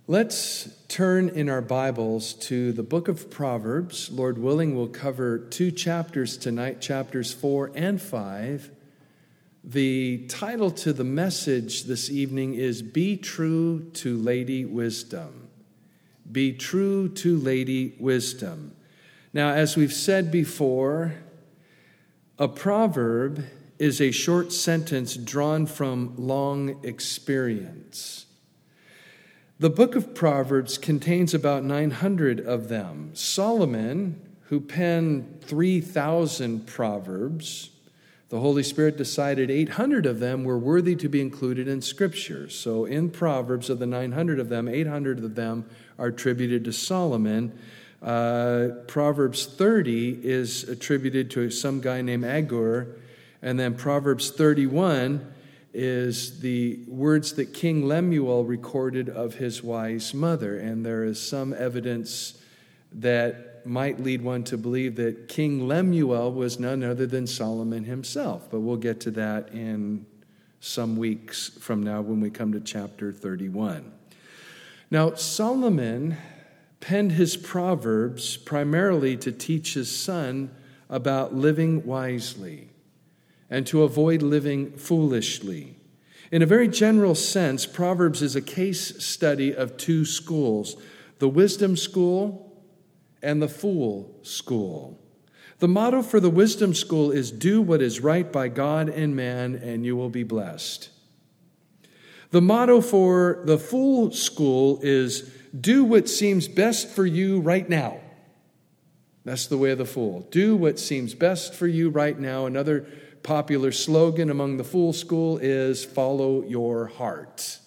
Let's turn in our Bibles to the book of Proverbs. Lord willing, we'll cover 2 chapters tonight, chapters 4 and 5. The title to the message this evening is Be True to Lady Wisdom. Be true to Lady Wisdom. Now, as we've said before, a proverb is a short sentence drawn from long experience. The book of Proverbs contains about 900 of them. Solomon, who penned 3,000 proverbs, the Holy Spirit decided 800 of them were worthy to be included in Scripture. So in Proverbs, of the 900 of them, 800 of them are attributed to Solomon. Proverbs 30 is attributed to some guy named Agur. And then Proverbs 31 is the words that King Lemuel recorded of his wise mother. And there is some evidence that might lead one to believe that King Lemuel was none other than Solomon himself. But we'll get to that in some weeks from now when we come to chapter 31. Now, Solomon penned his Proverbs primarily to teach his son about living wisely and to avoid living foolishly. In a very general sense, Proverbs is a case study of 2 schools, the wisdom school and the fool school. The motto for the wisdom school is, do what is right by God and man, and you will be blessed. The motto for the fool school is, do what seems best for you right now. That's the way of the fool. Do what seems best for you right now. Another popular slogan among the fool school is follow your heart.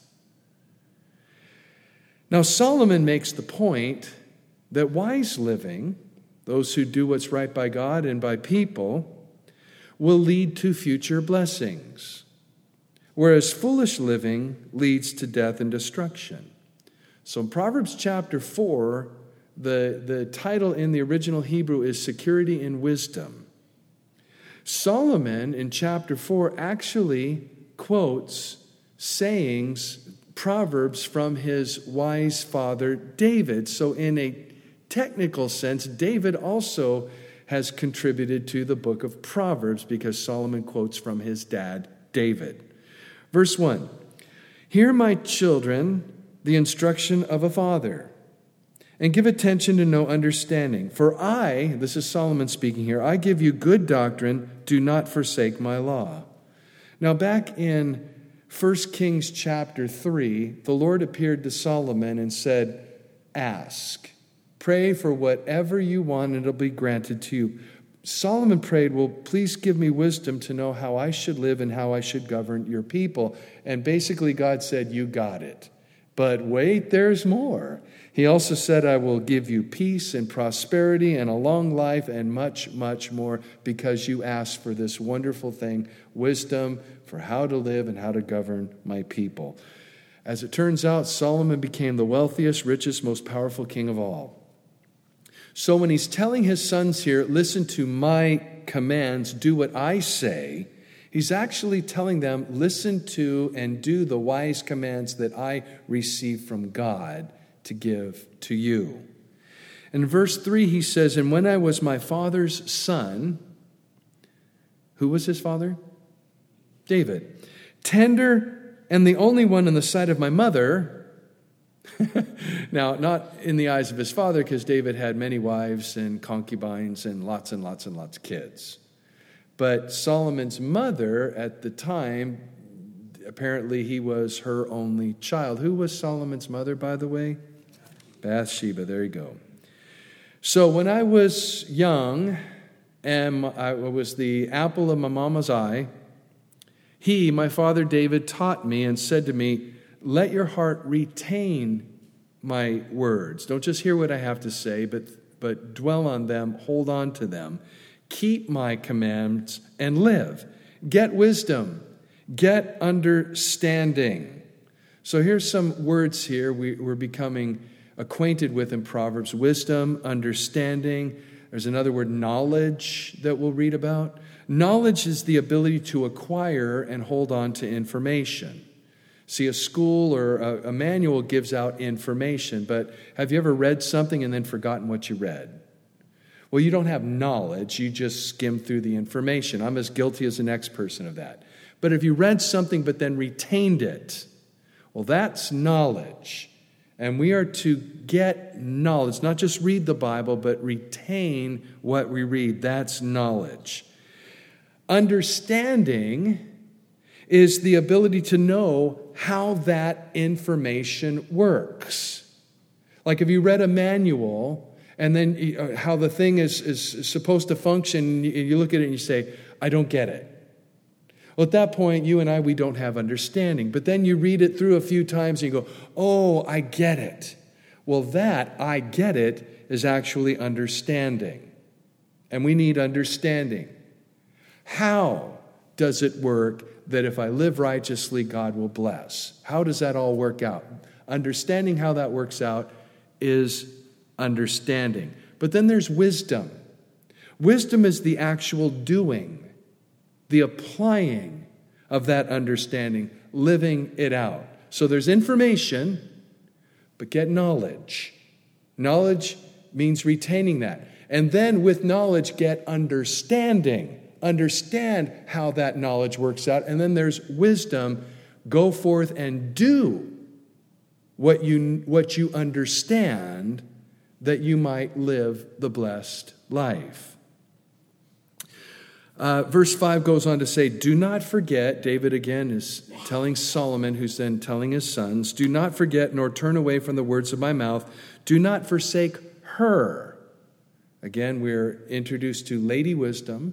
Now, Solomon makes the point that wise living, those who do what's right by God and by people, will lead to future blessings, whereas foolish living leads to death and destruction. So in Proverbs chapter 4, the title in the original Hebrew is Security in Wisdom. Solomon in chapter 4 actually quotes sayings, proverbs from his wise father David. So in a technical sense, David also has contributed to the book of Proverbs because Solomon quotes from his dad David. Verse 1, hear, my children, the instruction of a father, and give attention to know understanding. For I, this is Solomon speaking here, I give you good doctrine, do not forsake my law. Now back in 1 Kings chapter 3, the Lord appeared to Solomon and said, ask, pray for whatever you want and it'll be granted to you. Solomon prayed, well, please give me wisdom to know how I should live and how I should govern your people. And basically God said, you got it. But wait, there's more. He also said, I will give you peace and prosperity and a long life and much, much more because you asked for this wonderful thing, wisdom for how to live and how to govern my people. As it turns out, Solomon became the wealthiest, richest, most powerful king of all. So when he's telling his sons here, listen to my commands, do what I say, he's actually telling them, listen to and do the wise commands that I receive from God to give to you. In verse 3, he says, and when I was my father's son, who was his father? David. Tender and the only one in the sight of my mother. Now, not in the eyes of his father, because David had many wives and concubines and lots of kids. But Solomon's mother at the time, apparently he was her only child. Who was Solomon's mother, by the way? Bathsheba, there you go. So when I was young and I was the apple of my mama's eye, he, my father David, taught me and said to me, let your heart retain my words. Don't just hear what I have to say, but dwell on them, hold on to them. Keep my commands and live. Get wisdom. Get understanding. So here's some words here we're becoming acquainted with in Proverbs. Wisdom, understanding. There's another word, knowledge, that we'll read about. Knowledge is the ability to acquire and hold on to information. See, a school or a manual gives out information, but have you ever read something and then forgotten what you read? Well, you don't have knowledge, you just skim through the information. I'm as guilty as the next person of that. But if you read something but then retained it, well, that's knowledge. And we are to get knowledge, not just read the Bible, but retain what we read. That's knowledge. Understanding is the ability to know how that information works. Like if you read a manual and then how the thing is supposed to function, you look at it and you say, I don't get it. Well, at that point, you and I, we don't have understanding. But then you read it through a few times and you go, oh, I get it. Well, that, I get it, is actually understanding. And we need understanding. How does it work that if I live righteously, God will bless? How does that all work out? Understanding how that works out is understanding. But then there's wisdom. Wisdom is the actual doing, the applying of that understanding, living it out. So there's information, but get knowledge. Knowledge means retaining that. And then with knowledge, get understanding. Understand how that knowledge works out. And then there's wisdom. Go forth and do what you understand, that you might live the blessed life. Verse 5 goes on to say, do not forget, David again is telling Solomon, who's then telling his sons, do not forget nor turn away from the words of my mouth. Do not forsake her. Again, we're introduced to Lady Wisdom.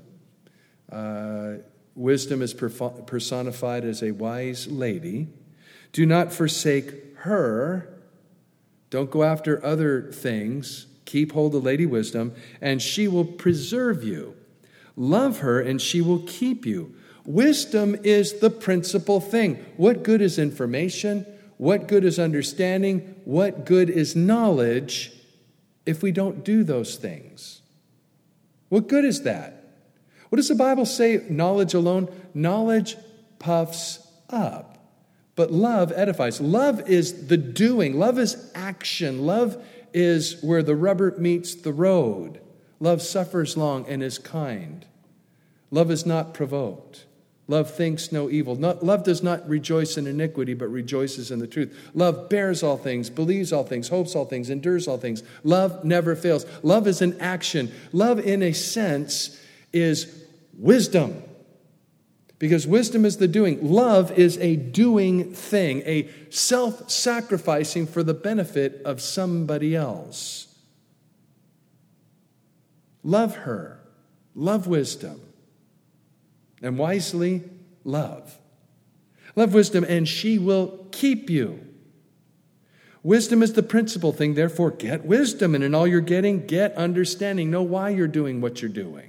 Wisdom is personified as a wise lady. Do not forsake her. Don't go after other things. Keep hold of Lady Wisdom, and she will preserve you. Love her, and she will keep you. Wisdom is the principal thing. What good is information? What good is understanding? What good is knowledge if we don't do those things? What good is that? What does the Bible say? Knowledge alone? Knowledge puffs up, but love edifies. Love is the doing. Love is action. Love is where the rubber meets the road. Love suffers long and is kind. Love is not provoked. Love thinks no evil. Love does not rejoice in iniquity, but rejoices in the truth. Love bears all things, believes all things, hopes all things, endures all things. Love never fails. Love is an action. Love, in a sense, is wisdom. Because wisdom is the doing. Love is a doing thing, a self-sacrificing for the benefit of somebody else. Love her. Love wisdom. And wisely love. Love wisdom, and she will keep you. Wisdom is the principal thing. Therefore, get wisdom. And in all you're getting, get understanding. Know why you're doing what you're doing.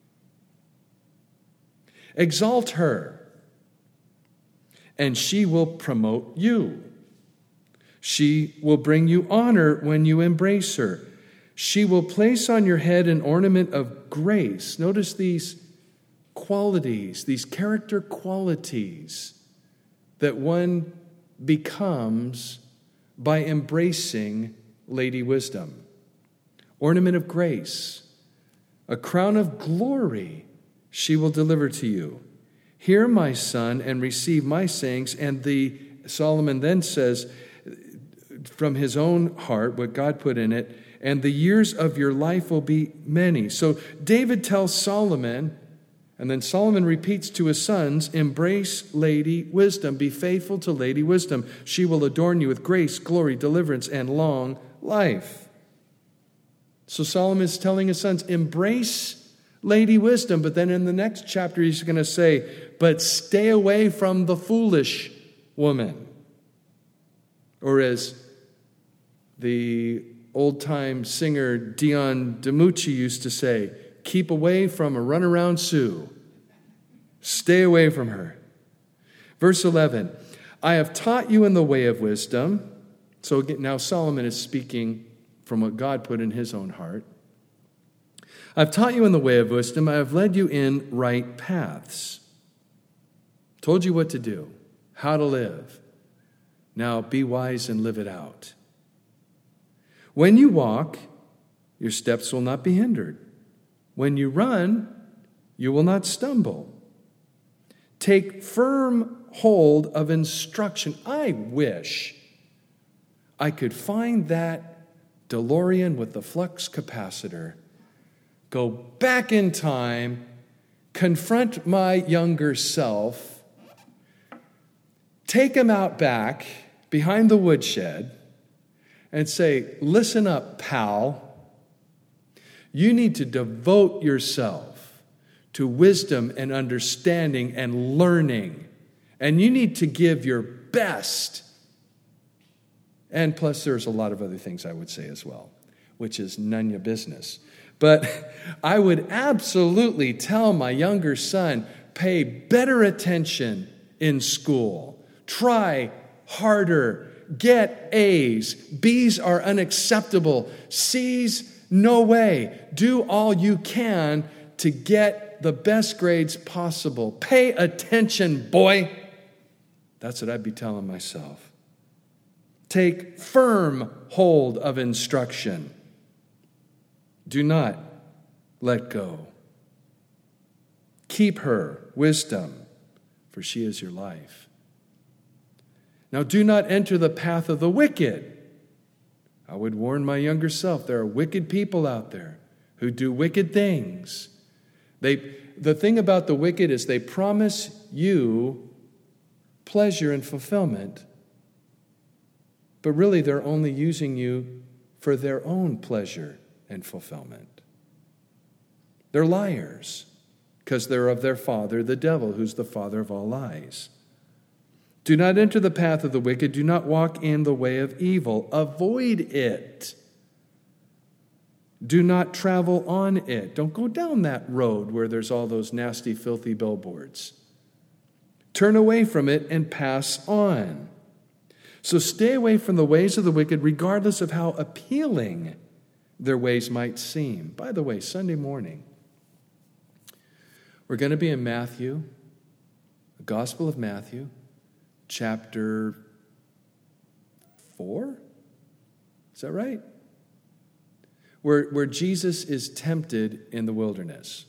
Exalt her, and she will promote you. She will bring you honor when you embrace her. She will place on your head an ornament of grace. Notice these qualities, these character qualities that one becomes by embracing Lady Wisdom. Ornament of grace, a crown of glory she will deliver to you. Hear, my son, and receive my sayings. And Solomon then says from his own heart what God put in it, and the years of your life will be many. So David tells Solomon, and then Solomon repeats to his sons, embrace Lady Wisdom. Be faithful to Lady Wisdom. She will adorn you with grace, glory, deliverance, and long life. So Solomon is telling his sons, embrace Lady Wisdom. But then in the next chapter, he's going to say, but stay away from the foolish woman. Or as the old-time singer Dion DiMucci used to say, keep away from a runaround Sue. Stay away from her. Verse 11, I have taught you in the way of wisdom. So now Solomon is speaking from what God put in his own heart. I've taught you in the way of wisdom. I have led you in right paths. Told you what to do, how to live. Now be wise and live it out. When you walk, your steps will not be hindered. When you run, you will not stumble. Take firm hold of instruction. I wish I could find that DeLorean with the flux capacitor, go back in time, confront my younger self, take him out back behind the woodshed, and say, listen up, pal. You need to devote yourself to wisdom and understanding and learning. And you need to give your best. And plus, there's a lot of other things I would say as well, which is none your business. But I would absolutely tell my younger son, pay better attention in school. Try harder. Get A's. B's are unacceptable. C's, no way. Do all you can to get the best grades possible. Pay attention, boy. That's what I'd be telling myself. Take firm hold of instruction. Do not let go. Keep her, wisdom, for she is your life. Now, do not enter the path of the wicked. I would warn my younger self, there are wicked people out there who do wicked things. The thing about the wicked is they promise you pleasure and fulfillment, but really they're only using you for their own pleasure and fulfillment. They're liars because they're of their father, the devil, who's the father of all lies. Do not enter the path of the wicked. Do not walk in the way of evil. Avoid it. Do not travel on it. Don't go down that road where there's all those nasty, filthy billboards. Turn away from it and pass on. So stay away from the ways of the wicked, regardless of how appealing their ways might seem. By the way, Sunday morning, we're going to be in Matthew, the Gospel of Matthew, chapter 4? Is that right? Where Jesus is tempted in the wilderness.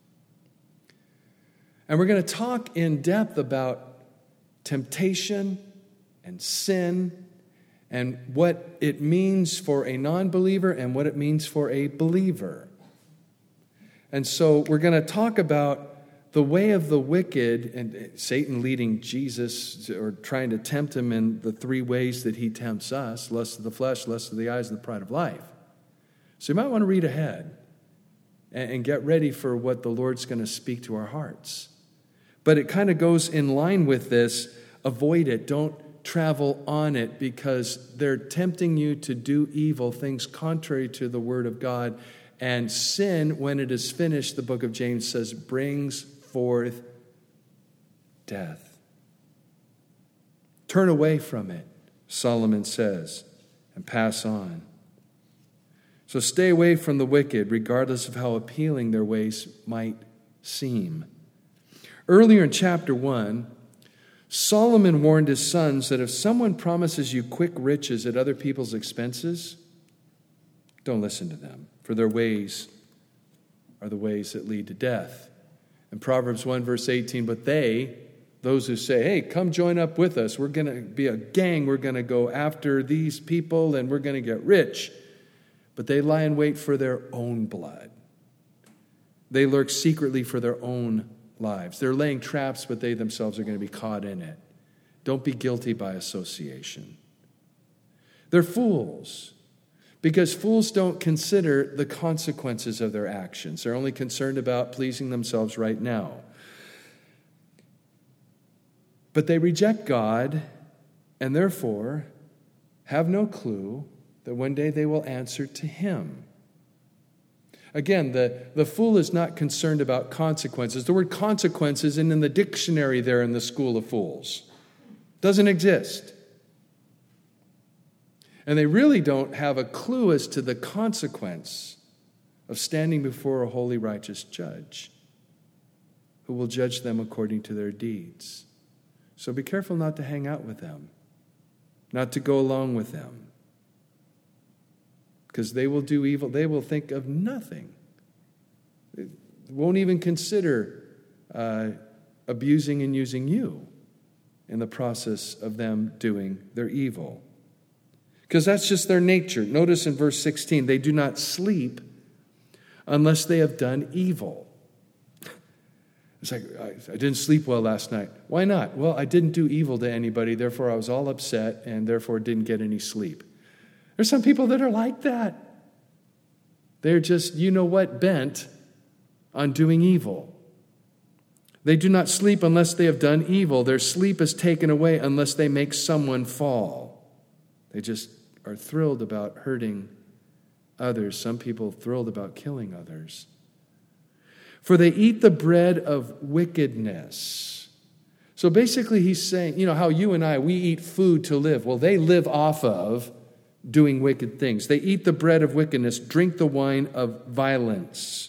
And we're going to talk in depth about temptation and sin and what it means for a non-believer and what it means for a believer. And so we're going to talk about the way of the wicked, and Satan leading Jesus or trying to tempt him in the three ways that he tempts us: lust of the flesh, lust of the eyes, and the pride of life. So you might want to read ahead and get ready for what the Lord's going to speak to our hearts. But it kind of goes in line with this: avoid it, don't travel on it, because they're tempting you to do evil, things contrary to the Word of God. And sin, when it is finished, the book of James says, brings forth death. Turn away from it, Solomon says, and pass on. So stay away from the wicked, regardless of how appealing their ways might seem. Earlier in chapter 1, Solomon warned his sons that if someone promises you quick riches at other people's expenses, don't listen to them, for their ways are the ways that lead to death. In Proverbs 1, verse 18, but those who say, hey, come join up with us, we're going to be a gang, we're going to go after these people, and we're going to get rich. But they lie in wait for their own blood. They lurk secretly for their own lives. They're laying traps, but they themselves are going to be caught in it. Don't be guilty by association. They're fools, because fools don't consider the consequences of their actions. They're only concerned about pleasing themselves right now. But they reject God and therefore have no clue that one day they will answer to Him. Again, the fool is not concerned about consequences. The word consequences isn't in the dictionary there in the school of fools. Doesn't exist. And they really don't have a clue as to the consequence of standing before a holy, righteous judge who will judge them according to their deeds. So be careful not to hang out with them. not to go along with them. Because they will do evil. They will think of nothing. They won't even consider abusing and using you in the process of them doing their evil. Because that's just their nature. Notice in verse 16, they do not sleep unless they have done evil. It's like, I didn't sleep well last night. Why not? Well, I didn't do evil to anybody, therefore I was all upset and therefore didn't get any sleep. There's some people that are like that. They're just, bent on doing evil. They do not sleep unless they have done evil. Their sleep is taken away unless they make someone fall. They just are thrilled about hurting others. Some people thrilled about killing others. For they eat the bread of wickedness. So basically he's saying, how you and I, we eat food to live. Well, they live off of doing wicked things. They eat the bread of wickedness, drink the wine of violence.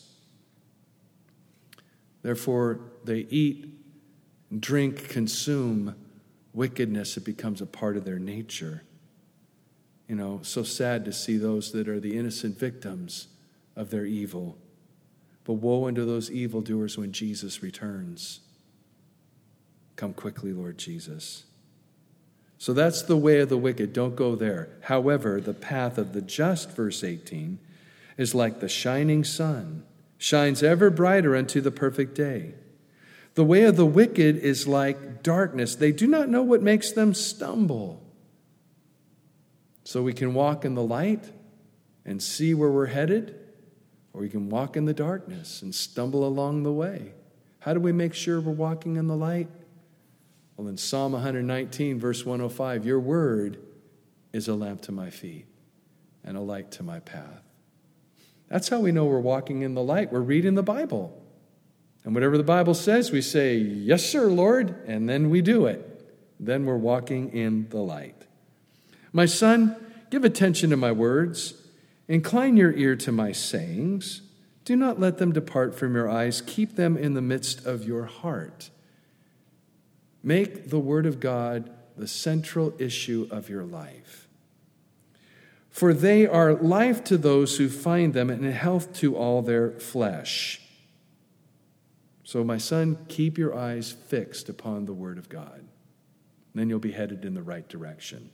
Therefore, they eat, drink, consume wickedness. It becomes a part of their nature. So sad to see those that are the innocent victims of their evil. But woe unto those evildoers when Jesus returns. Come quickly, Lord Jesus. So that's the way of the wicked. Don't go there. However, the path of the just, verse 18, is like the shining sun, shines ever brighter unto the perfect day. The way of the wicked is like darkness. They do not know what makes them stumble. So we can walk in the light and see where we're headed, or we can walk in the darkness and stumble along the way. How do we make sure we're walking in the light? Well, in Psalm 119, verse 105, your word is a lamp to my feet and a light to my path. That's how we know we're walking in the light. We're reading the Bible. And whatever the Bible says, we say, yes, sir, Lord, and then we do it. Then we're walking in the light. My son, give attention to my words. Incline your ear to my sayings. Do not let them depart from your eyes. Keep them in the midst of your heart. Make the word of God the central issue of your life. For they are life to those who find them and health to all their flesh. So, my son, keep your eyes fixed upon the word of God. Then you'll be headed in the right direction.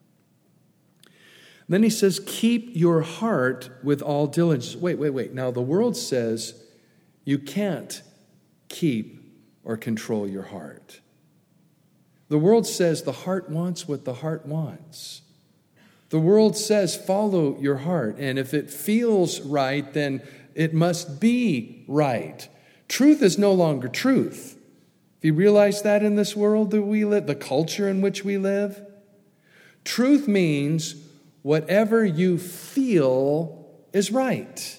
Then he says, keep your heart with all diligence. Wait. Now, the world says you can't keep or control your heart. The world says the heart wants what the heart wants. The world says follow your heart, and if it feels right, then it must be right. Truth is no longer truth. Have you realized that in this world that we live, the culture in which we live? Truth means whatever you feel is right.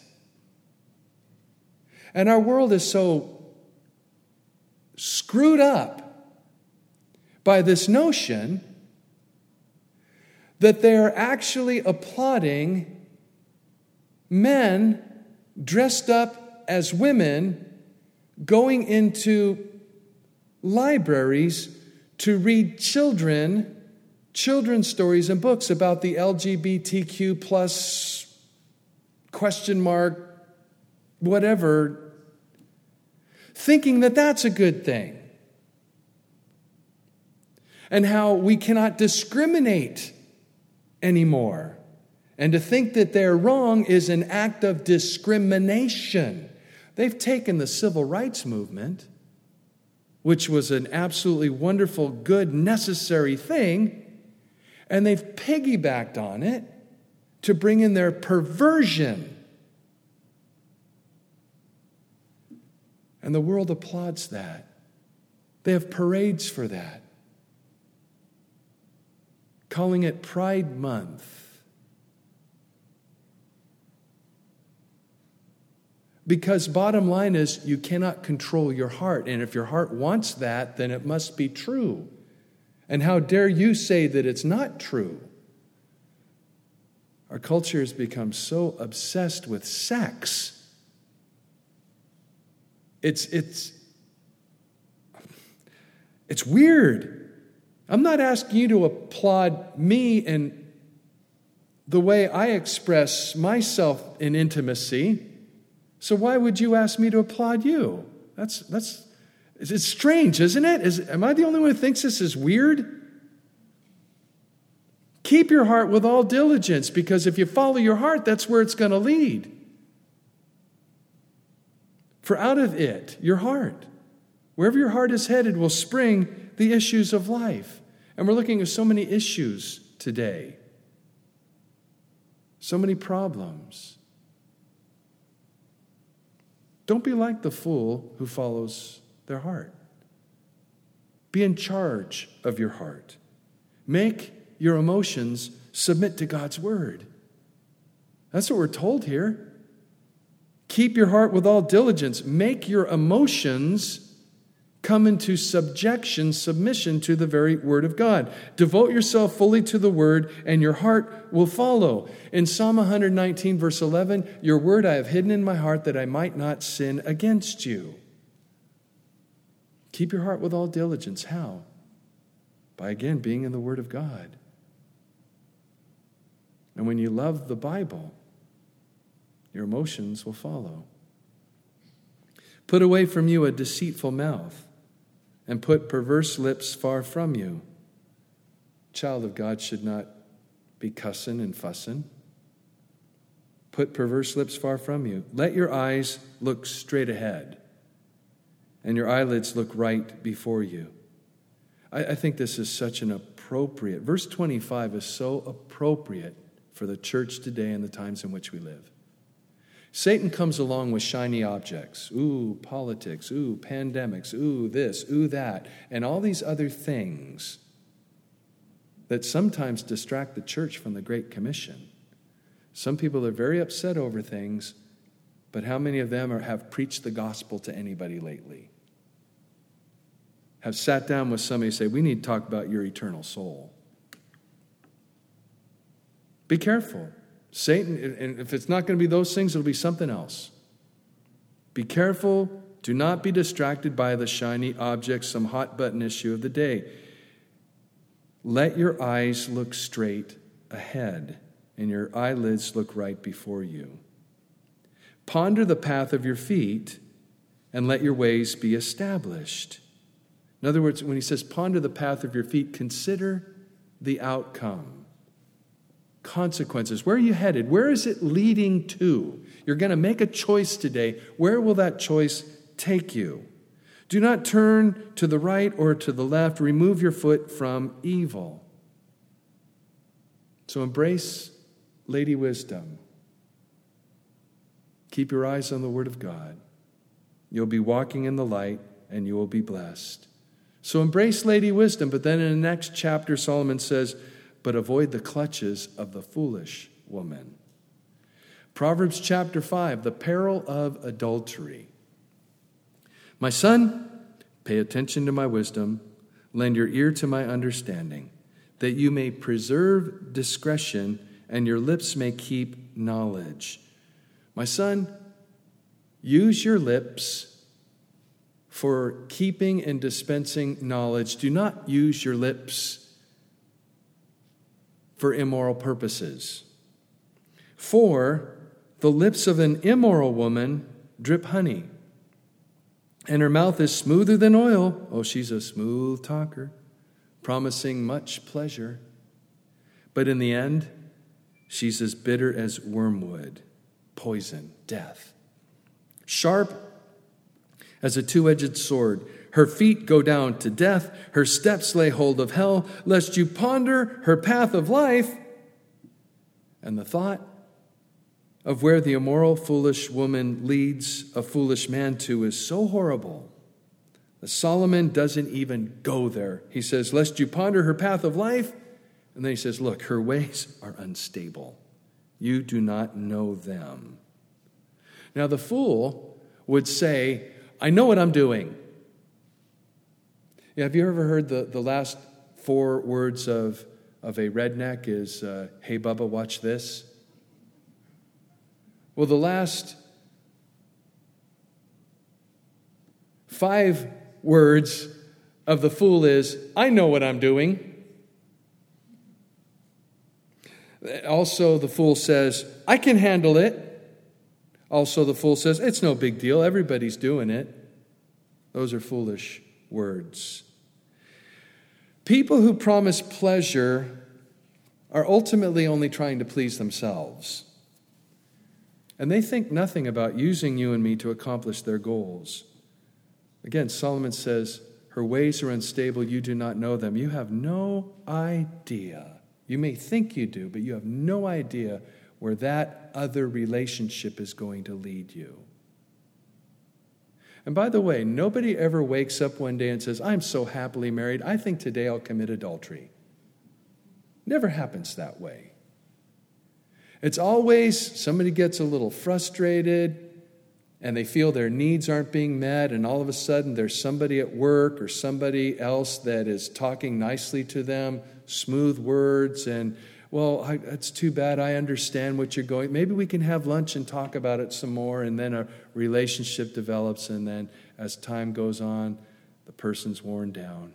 And our world is so screwed up by this notion that they're actually applauding men dressed up as women going into libraries to read children's stories and books about the LGBTQ plus question mark whatever, thinking that that's a good thing. And how we cannot discriminate anymore. And to think that they're wrong is an act of discrimination. They've taken the civil rights movement, which was an absolutely wonderful, good, necessary thing, and they've piggybacked on it to bring in their perversion. And the world applauds that. They have parades for that, calling it Pride Month. Because bottom line is, you cannot control your heart. And if your heart wants that, then it must be true. And how dare you say that it's not true? Our culture has become so obsessed with sex. It's weird. I'm not asking you to applaud me and the way I express myself in intimacy. So why would you ask me to applaud you? It's strange, isn't it? Am I the only one who thinks this is weird? Keep your heart with all diligence, because if you follow your heart, that's where it's going to lead. For out of it, your heart, wherever your heart is headed, will spring the issues of life. And we're looking at so many issues today. So many problems. Don't be like the fool who follows their heart. Be in charge of your heart. Make your emotions submit to God's word. That's what we're told here. Keep your heart with all diligence. Make your emotions come into submission to the very word of God. Devote yourself fully to the word, and your heart will follow. In Psalm 119, verse 11, your word I have hidden in my heart that I might not sin against you. Keep your heart with all diligence. How? By, again, being in the word of God. And when you love the Bible, your emotions will follow. Put away from you a deceitful mouth, and put perverse lips far from you. Child of God should not be cussing and fussing. Put perverse lips far from you. Let your eyes look straight ahead, and your eyelids look right before you. I think this is such an appropriate, verse 25 is so appropriate for the church today and the times in which we live. Satan comes along with shiny objects. Ooh, politics. Ooh, pandemics. Ooh, this. Ooh, that. And all these other things that sometimes distract the church from the Great Commission. Some people are very upset over things, but how many of them have preached the gospel to anybody lately? Have sat down with somebody and say, we need to talk about your eternal soul. Be careful. Satan, and if it's not going to be those things, it'll be something else. Be careful. Do not be distracted by the shiny objects, some hot button issue of the day. Let your eyes look straight ahead, and your eyelids look right before you. Ponder the path of your feet, and let your ways be established. In other words, when he says ponder the path of your feet, consider the outcome. Consequences. Where are you headed? Where is it leading to? You're going to make a choice today. Where will that choice take you? Do not turn to the right or to the left. Remove your foot from evil. So embrace Lady Wisdom. Keep your eyes on the Word of God. You'll be walking in the light, and you will be blessed. So embrace Lady Wisdom, but then in the next chapter, Solomon says, but avoid the clutches of the foolish woman. Proverbs chapter 5, the peril of adultery. My son, pay attention to my wisdom, lend your ear to my understanding, that you may preserve discretion and your lips may keep knowledge. My son, use your lips for keeping and dispensing knowledge. Do not use your lips for immoral purposes. For the lips of an immoral woman drip honey, and her mouth is smoother than oil. Oh, she's a smooth talker, promising much pleasure. But in the end, she's as bitter as wormwood, poison, death. Sharp as a two-edged sword. Her feet go down to death. Her steps lay hold of hell, lest you ponder her path of life. And the thought of where the immoral, foolish woman leads a foolish man to is so horrible that Solomon doesn't even go there. He says, lest you ponder her path of life. And then he says, look, her ways are unstable. You do not know them. Now the fool would say, I know what I'm doing. Yeah, have you ever heard the last 4 words of a redneck is, hey, Bubba, watch this? Well, the last 5 words of the fool is, I know what I'm doing. Also, the fool says, I can handle it. Also, the fool says, it's no big deal. Everybody's doing it. Those are foolish words. People who promise pleasure are ultimately only trying to please themselves. And they think nothing about using you and me to accomplish their goals. Again, Solomon says, her ways are unstable, you do not know them. You have no idea. You may think you do, but you have no idea where that other relationship is going to lead you. And by the way, nobody ever wakes up one day and says, I'm so happily married, I think today I'll commit adultery. Never happens that way. It's always somebody gets a little frustrated and they feel their needs aren't being met, and all of a sudden there's somebody at work or somebody else that is talking nicely to them, smooth words, and, well, it's too bad, I understand what you're going. Maybe we can have lunch and talk about it some more, and then a relationship develops, and then as time goes on, the person's worn down.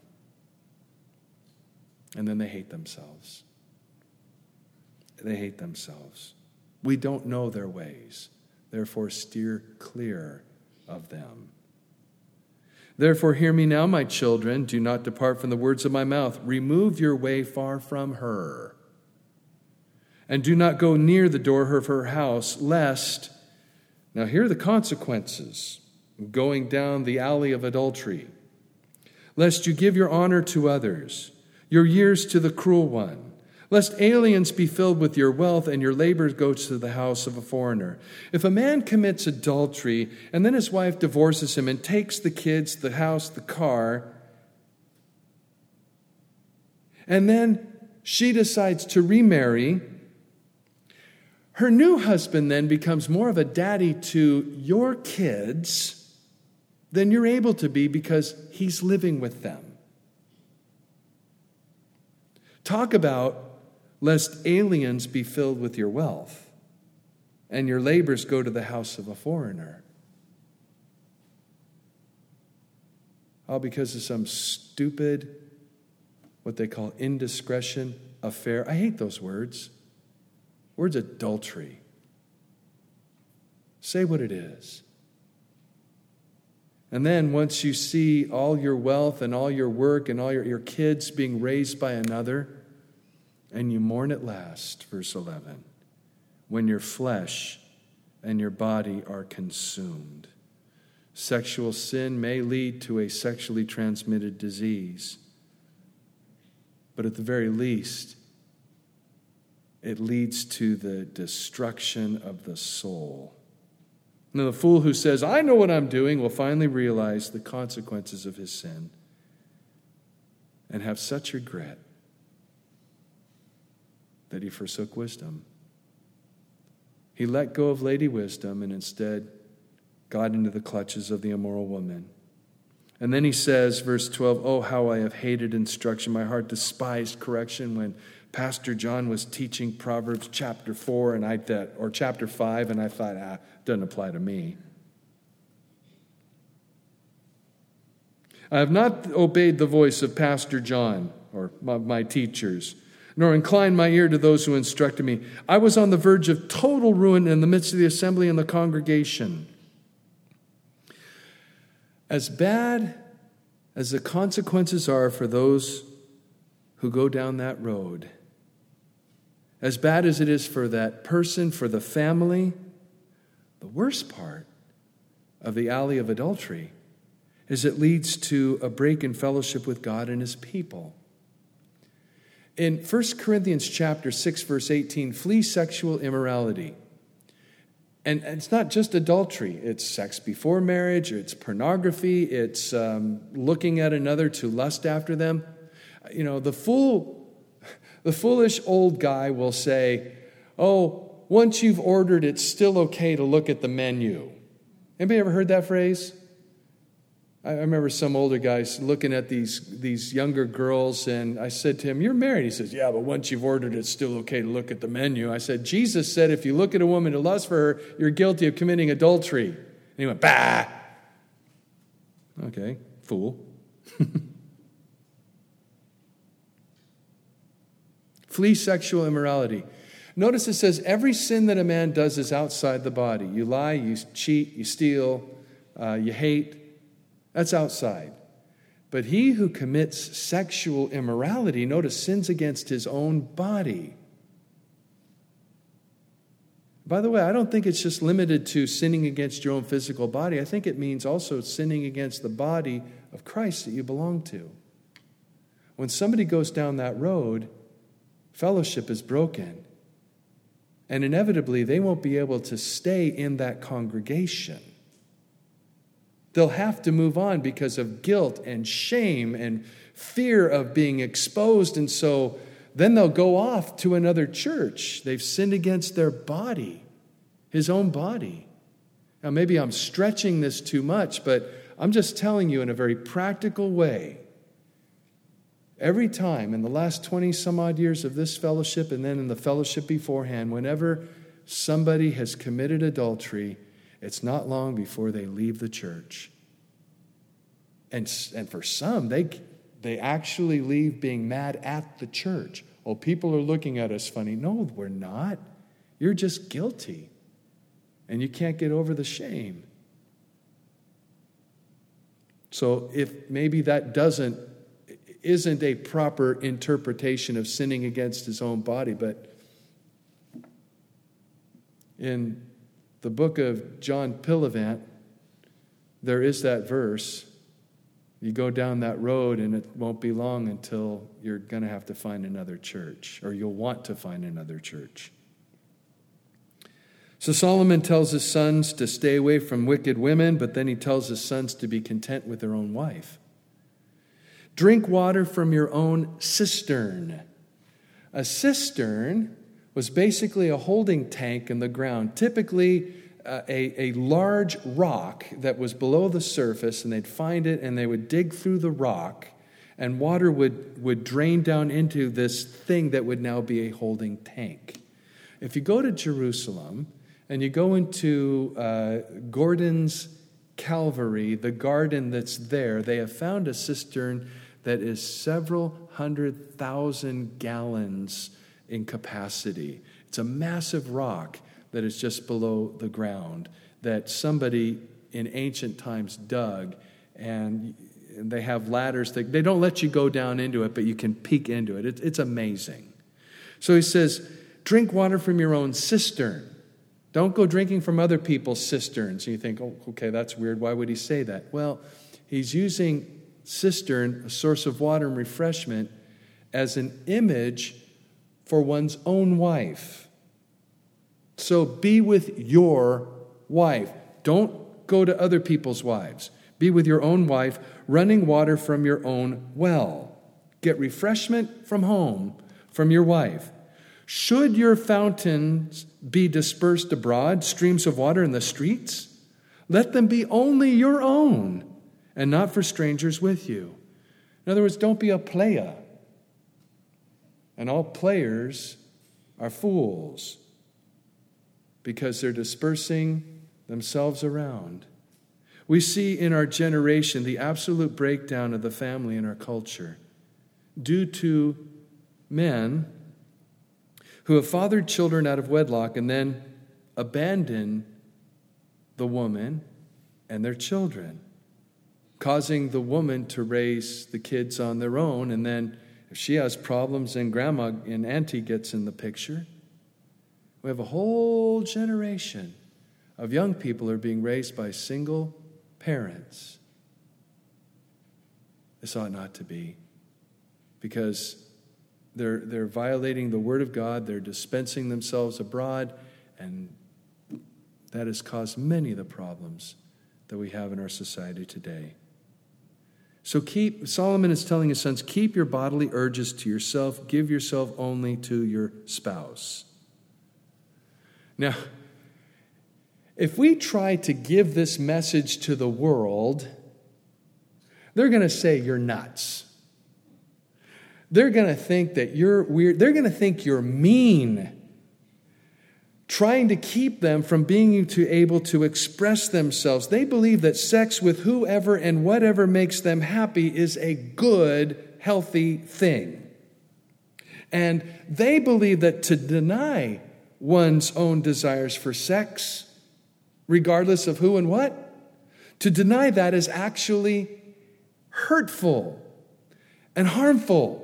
And then they hate themselves. They hate themselves. We don't know their ways. Therefore, steer clear of them. Therefore, hear me now, my children. Do not depart from the words of my mouth. Remove your way far from her. And do not go near the door of her house, lest, now here are the consequences of going down the alley of adultery, lest you give your honor to others, your years to the cruel one, lest aliens be filled with your wealth and your labor go to the house of a foreigner. If a man commits adultery and then his wife divorces him and takes the kids, the house, the car, and then she decides to remarry, her new husband then becomes more of a daddy to your kids than you're able to be because he's living with them. Talk about lest aliens be filled with your wealth and your labors go to the house of a foreigner. All because of some stupid, what they call indiscretion, affair. I hate those words. Word's adultery. Say what it is. And then once you see all your wealth and all your work and all your kids being raised by another, and you mourn at last, verse 11, when your flesh and your body are consumed. Sexual sin may lead to a sexually transmitted disease, but at the very least, it leads to the destruction of the soul. Now, the fool who says, I know what I'm doing, will finally realize the consequences of his sin and have such regret that he forsook wisdom. He let go of Lady Wisdom and instead got into the clutches of the immoral woman. And then he says, verse 12, oh, how I have hated instruction. My heart despised correction. When Pastor John was teaching Proverbs chapter 4 or chapter 5, and I thought, it doesn't apply to me. I have not obeyed the voice of Pastor John or my teachers, nor inclined my ear to those who instructed me. I was on the verge of total ruin in the midst of the assembly and the congregation. As bad as the consequences are for those who go down that road, as bad as it is for that person, for the family, the worst part of the alley of adultery is it leads to a break in fellowship with God and his people. In 1 Corinthians chapter 6, verse 18, flee sexual immorality. And it's not just adultery. It's sex before marriage, it's pornography, it's looking at another to lust after them. You know, the foolish old guy will say, oh, once you've ordered, it's still okay to look at the menu. Anybody ever heard that phrase? I remember some older guys looking at these younger girls, and I said to him, you're married. He says, yeah, but once you've ordered, it's still okay to look at the menu. I said, Jesus said, if you look at a woman to lust for her, you're guilty of committing adultery. And he went, bah! Okay, fool. Flee sexual immorality. Notice it says every sin that a man does is outside the body. You lie, you cheat, you steal, you hate. That's outside. But he who commits sexual immorality, notice, sins against his own body. By the way, I don't think it's just limited to sinning against your own physical body. I think it means also sinning against the body of Christ that you belong to. When somebody goes down that road, fellowship is broken. And inevitably, they won't be able to stay in that congregation. They'll have to move on because of guilt and shame and fear of being exposed. And so then they'll go off to another church. They've sinned against their body, his own body. Now, maybe I'm stretching this too much, but I'm just telling you in a very practical way. Every time in the last 20 some odd years of this fellowship and then in the fellowship beforehand, whenever somebody has committed adultery, it's not long before they leave the church. And for some, they actually leave being mad at the church. Oh, people are looking at us funny. No, we're not. You're just guilty. And you can't get over the shame. So if maybe that isn't a proper interpretation of sinning against his own body, but in the book of John Pilavant, there is that verse. You go down that road and it won't be long until you're going to have to find another church, or you'll want to find another church. So Solomon tells his sons to stay away from wicked women, but then he tells his sons to be content with their own wife. Drink water from your own cistern. A cistern was basically a holding tank in the ground, typically a large rock that was below the surface, and they'd find it and they would dig through the rock, and water would drain down into this thing that would now be a holding tank. If you go to Jerusalem and you go into Gordon's Calvary, the garden that's there, they have found a cistern that is several 100,000 gallons in capacity. It's a massive rock that is just below the ground that somebody in ancient times dug, and they have ladders. They don't let you go down into it, but you can peek into it. It's amazing. So he says, drink water from your own cistern. Don't go drinking from other people's cisterns. And you think, oh, okay, that's weird. Why would he say that? Well, he's using cistern, a source of water and refreshment, as an image for one's own wife. So be with your wife. Don't go to other people's wives. Be with your own wife, running water from your own well. Get refreshment from home, from your wife. Should your fountains be dispersed abroad, streams of water in the streets, let them be only your own and not for strangers with you. In other words, don't be a playa. And all players are fools because they're dispersing themselves around. We see in our generation the absolute breakdown of the family in our culture due to men who have fathered children out of wedlock and then abandon the woman and their children, causing the woman to raise the kids on their own. And then if she has problems, then grandma and auntie gets in the picture. We have a whole generation of young people who are being raised by single parents. This ought not to be, because they're violating the Word of God. They're dispensing themselves abroad, and that has caused many of the problems that we have in our society today. So Solomon is telling his sons, keep your bodily urges to yourself. Give yourself only to your spouse. Now, if we try to give this message to the world, they're going to say you're nuts. They're going to think that you're weird. They're going to think you're mean, trying to keep them from being able to express themselves. They believe that sex with whoever and whatever makes them happy is a good, healthy thing. And they believe that to deny one's own desires for sex, regardless of who and what, to deny that is actually hurtful and harmful.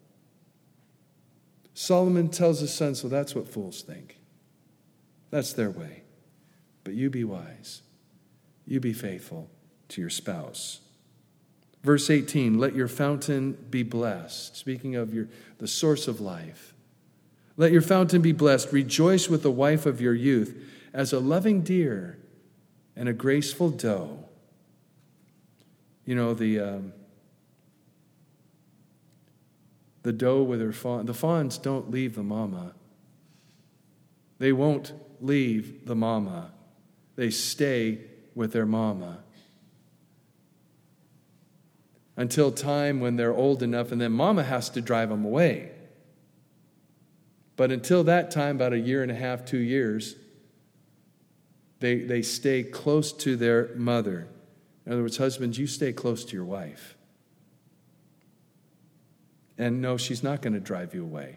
Solomon tells his son, so that's what fools think. That's their way. But you be wise. You be faithful to your spouse. Verse 18, let your fountain be blessed. Speaking of the source of life. Let your fountain be blessed. Rejoice with the wife of your youth as a loving deer and a graceful doe. You know, the doe with her fawn. The fawns don't leave the mama. They won't leave the mama. They stay with their mama until time when they're old enough, and then mama has to drive them away. But until that time, about 1.5 years, 2 years, they stay close to their mother. In other words, husbands, you stay close to your wife. And no, she's not going to drive you away.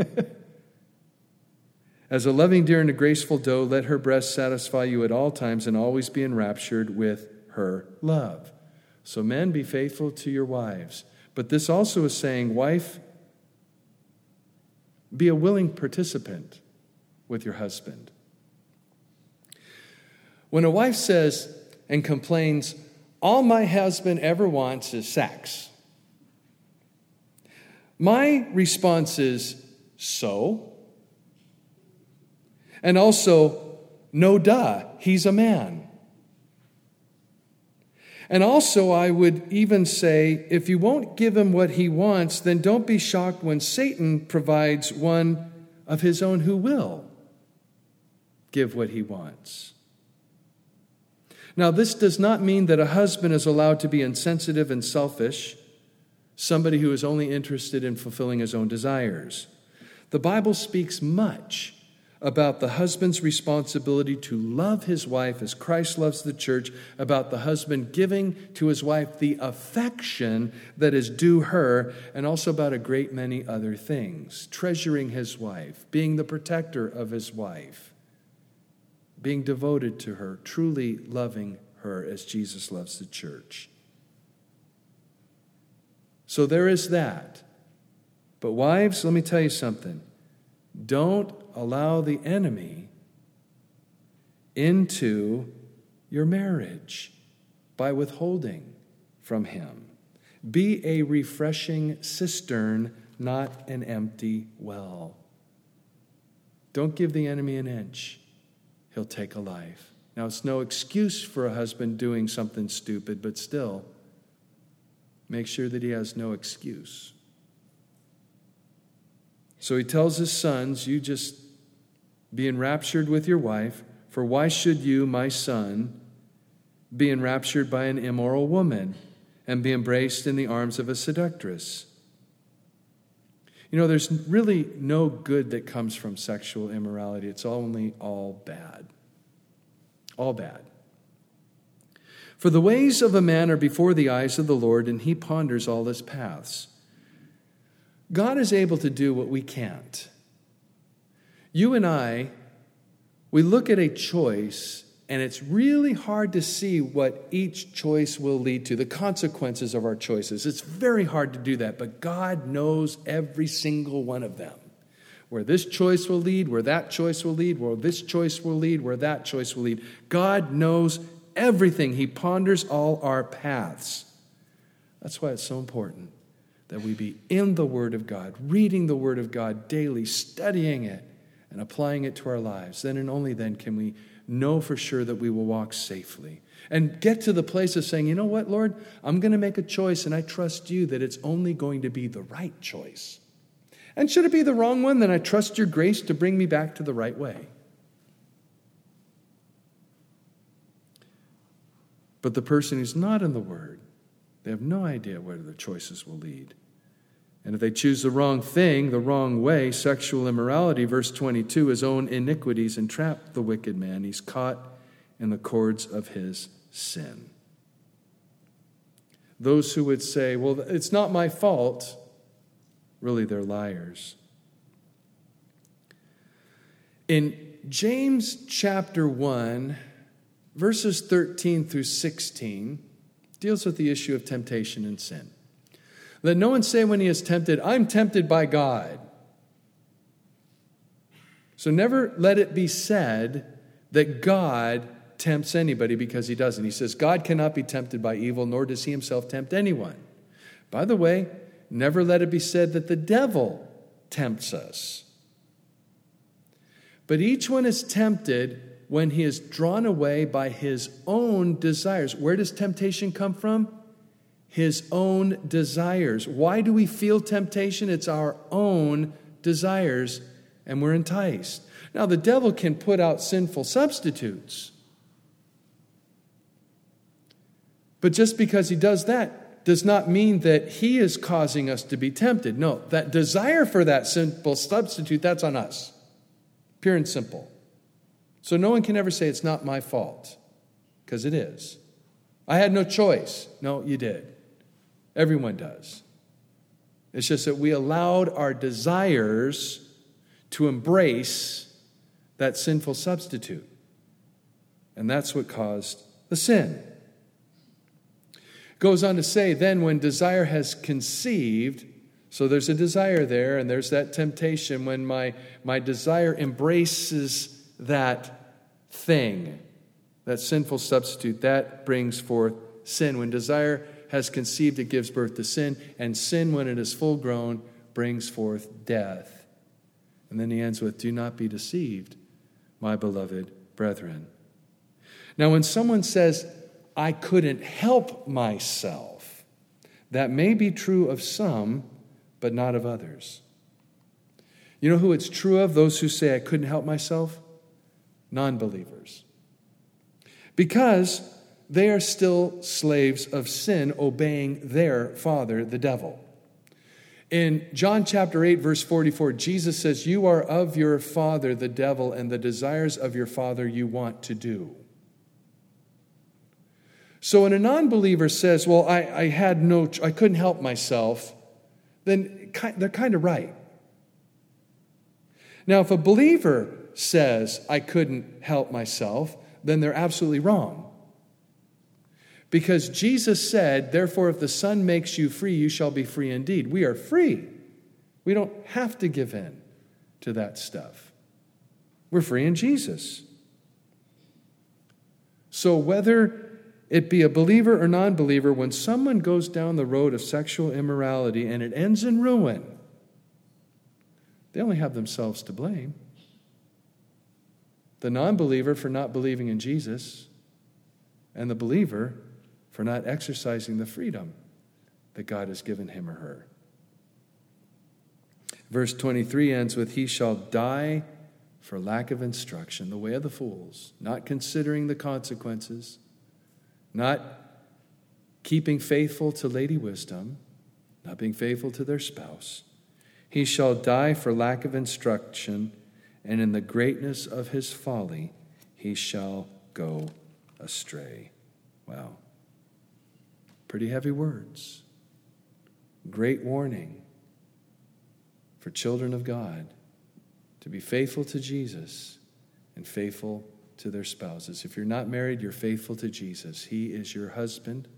As a loving deer and a graceful doe, let her breast satisfy you at all times and always be enraptured with her love. So men, be faithful to your wives. But this also is saying, wife, be a willing participant with your husband. When a wife says and complains, all my husband ever wants is sex, my response is, so? And also, no duh, he's a man. And also, I would even say, if you won't give him what he wants, then don't be shocked when Satan provides one of his own who will give what he wants. Now, this does not mean that a husband is allowed to be insensitive and selfish, somebody who is only interested in fulfilling his own desires. The Bible speaks much about the husband's responsibility to love his wife as Christ loves the church, about the husband giving to his wife the affection that is due her, and also about a great many other things. Treasuring his wife, being the protector of his wife, being devoted to her, truly loving her as Jesus loves the church. So there is that. But wives, let me tell you something. Don't allow the enemy into your marriage by withholding from him. Be a refreshing cistern, not an empty well. Don't give the enemy an inch. He'll take a life. Now, it's no excuse for a husband doing something stupid, but still, make sure that he has no excuse. So he tells his sons, you just be enraptured with your wife, for why should you, my son, be enraptured by an immoral woman and be embraced in the arms of a seductress? You know, there's really no good that comes from sexual immorality. It's only all bad. All bad. For the ways of a man are before the eyes of the Lord, and he ponders all his paths. God is able to do what we can't. You and I, we look at a choice, and it's really hard to see what each choice will lead to, the consequences of our choices. It's very hard to do that, but God knows every single one of them. Where this choice will lead, where that choice will lead, where this choice will lead, where that choice will lead. God knows everything. He ponders all our paths. That's why it's so important that we be in the Word of God, reading the Word of God daily, studying it, and applying it to our lives. Then and only then can we know for sure that we will walk safely. And get to the place of saying, you know what, Lord, I'm going to make a choice, and I trust you that it's only going to be the right choice. And should it be the wrong one, then I trust your grace to bring me back to the right way. But the person who's not in the Word, they have no idea where their choices will lead. And if they choose the wrong thing, the wrong way, sexual immorality, verse 22, his own iniquities entrap the wicked man. He's caught in the cords of his sin. Those who would say, well, it's not my fault, really they're liars. In James chapter 1, verses 13 through 16, deals with the issue of temptation and sin. Let no one say when he is tempted, I'm tempted by God. So never let it be said that God tempts anybody, because he doesn't. He says God cannot be tempted by evil, nor does he himself tempt anyone. By the way, never let it be said that the devil tempts us. But each one is tempted when he is drawn away by his own desires. Where does temptation come from? His own desires. Why do we feel temptation? It's our own desires, and we're enticed. Now, the devil can put out sinful substitutes. But just because he does that does not mean that he is causing us to be tempted. No, that desire for that sinful substitute, that's on us. Pure and simple. So no one can ever say it's not my fault, because it is. I had no choice. No, you did. Everyone does. It's just that we allowed our desires to embrace that sinful substitute. And that's what caused the sin. Goes on to say, then when desire has conceived, so there's a desire there, and there's that temptation when my desire embraces that thing, that sinful substitute, that brings forth sin. When desire has conceived, it gives birth to sin, and sin, when it is full grown, brings forth death. And then he ends with, do not be deceived, my beloved brethren. Now, when someone says, I couldn't help myself, that may be true of some, but not of others. You know who it's true of? Those who say, I couldn't help myself? Non-believers. Because they are still slaves of sin, obeying their father, the devil. In John chapter 8, verse 44, Jesus says, you are of your father, the devil, and the desires of your father you want to do. So when a non-believer says, well, I couldn't help myself, then they're kind of right. Now, if a believer says, I couldn't help myself, then they're absolutely wrong. Because Jesus said, therefore, if the Son makes you free, you shall be free indeed. We are free. We don't have to give in to that stuff. We're free in Jesus. So whether it be a believer or non-believer, when someone goes down the road of sexual immorality and it ends in ruin, they only have themselves to blame. The non-believer for not believing in Jesus, and the believer for not exercising the freedom that God has given him or her. Verse 23 ends with, he shall die for lack of instruction, the way of the fools, not considering the consequences, not keeping faithful to Lady Wisdom, not being faithful to their spouse. He shall die for lack of instruction, and in the greatness of his folly he shall go astray. Wow. Pretty heavy words. Great warning for children of God to be faithful to Jesus and faithful to their spouses. If you're not married, you're faithful to Jesus. He is your husband.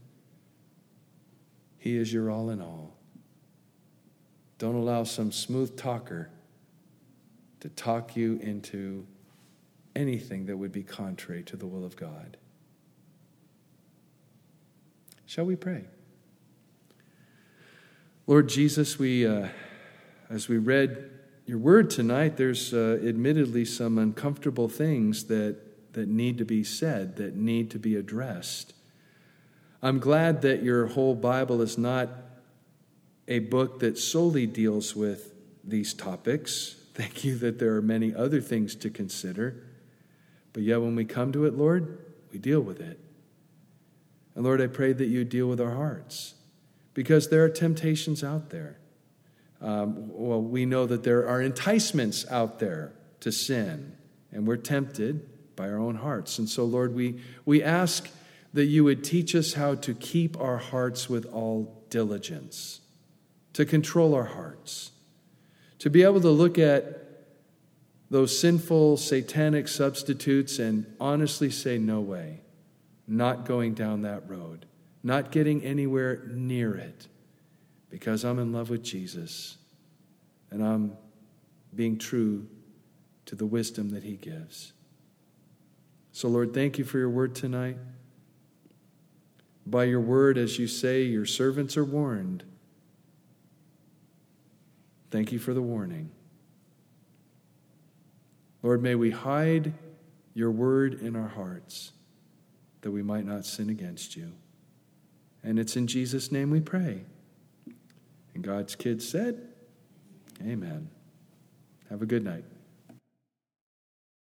He is your all in all. Don't allow some smooth talker to talk you into anything that would be contrary to the will of God. Shall we pray? Lord Jesus, as we read your word tonight, there's admittedly some uncomfortable things that need to be said, that need to be addressed. I'm glad that your whole Bible is not a book that solely deals with these topics. Thank you that there are many other things to consider. But yet when we come to it, Lord, we deal with it. And Lord, I pray that you deal with our hearts, because there are temptations out there. We know that there are enticements out there to sin, and we're tempted by our own hearts. And so, Lord, we ask that you would teach us how to keep our hearts with all diligence, to control our hearts, to be able to look at those sinful, satanic substitutes and honestly say, no way, not going down that road, not getting anywhere near it, because I'm in love with Jesus and I'm being true to the wisdom that he gives. So, Lord, thank you for your word tonight. By your word, as you say, your servants are warned. Thank you for the warning. Lord, may we hide your word in our hearts that we might not sin against you. And it's in Jesus' name we pray. And God's kids said, amen. Have a good night.